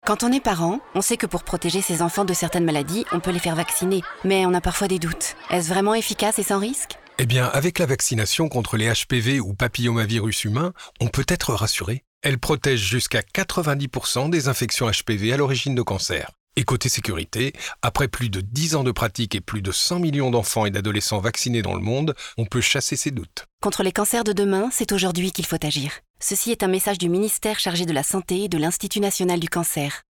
Quand on est parent, on sait que pour protéger ses enfants de certaines maladies, on peut les faire vacciner. Mais on a parfois des doutes. Est-ce vraiment efficace et sans risque ? Eh bien, avec la vaccination contre les HPV ou papillomavirus humains, on peut être rassuré. Elle protège jusqu'à 90% des infections HPV à l'origine de cancer. Et côté sécurité, après plus de 10 ans de pratique et plus de 100 millions d'enfants et d'adolescents vaccinés dans le monde, on peut chasser ses doutes. Contre les cancers de demain, c'est aujourd'hui qu'il faut agir. Ceci est un message du ministère chargé de la Santé et de l'Institut national du cancer.